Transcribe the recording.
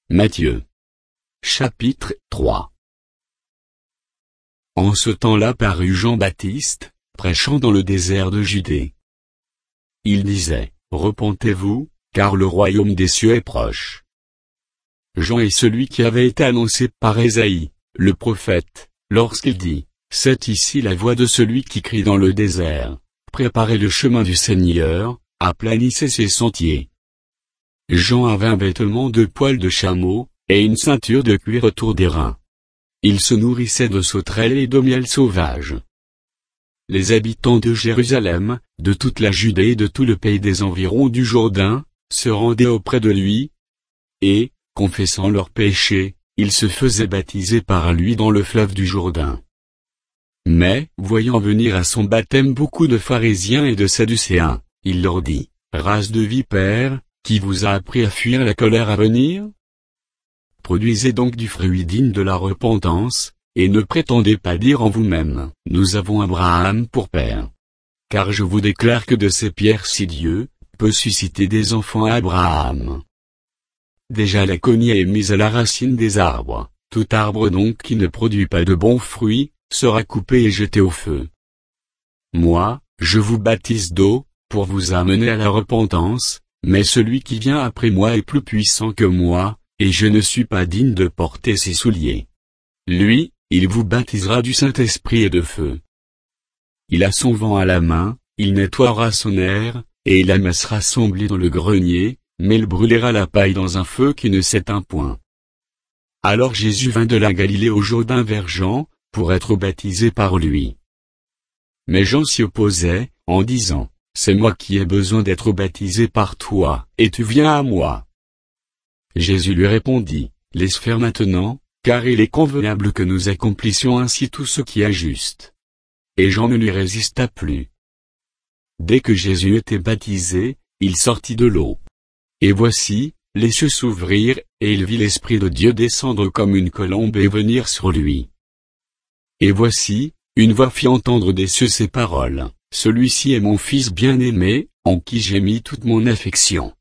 Matthieu. Chapitre 3. En ce temps-là parut Jean-Baptiste, prêchant dans le désert de Judée. Il disait, repentez-vous, car le royaume des cieux est proche. Jean est celui qui avait été annoncé par Ésaïe, le prophète, lorsqu'il dit, c'est ici la voix de celui qui crie dans le désert, préparez le chemin du Seigneur, aplanissez ses sentiers. Jean avait un vêtement de poil de chameau, et une ceinture de cuir autour des reins. Il se nourrissait de sauterelles et de miel sauvage. Les habitants de Jérusalem, de toute la Judée et de tout le pays des environs du Jourdain, se rendaient auprès de lui, et, confessant leurs péchés, ils se faisaient baptiser par lui dans le fleuve du Jourdain. Mais, voyant venir à son baptême beaucoup de pharisiens et de sadducéens, il leur dit, race de vipères, qui vous a appris à fuir la colère à venir? Produisez donc du fruit digne de la repentance, et ne prétendez pas dire en vous-même, nous avons Abraham pour père. Car je vous déclare que de ces pierres si Dieu peut susciter des enfants à Abraham. Déjà la cognée est mise à la racine des arbres, tout arbre donc qui ne produit pas de bons fruits, sera coupé et jeté au feu. Moi, je vous baptise d'eau, pour vous amener à la repentance, mais celui qui vient après moi est plus puissant que moi, et je ne suis pas digne de porter ses souliers. Lui, il vous baptisera du Saint-Esprit et de feu. Il a son vent à la main, il nettoiera son aire, et il amassera son blé dans le grenier, mais il brûlera la paille dans un feu qui ne s'éteint point. Alors Jésus vint de la Galilée au Jourdain vers Jean, pour être baptisé par lui. Mais Jean s'y opposait, en disant, c'est moi qui ai besoin d'être baptisé par toi, et tu viens à moi. Jésus lui répondit, laisse faire maintenant, car il est convenable que nous accomplissions ainsi tout ce qui est juste. Et Jean ne lui résista plus. Dès que Jésus était baptisé, il sortit de l'eau. Et voici, les cieux s'ouvrirent, et il vit l'Esprit de Dieu descendre comme une colombe et venir sur lui. Et voici, une voix fit entendre des cieux ces paroles, celui-ci est mon Fils bien-aimé, en qui j'ai mis toute mon affection.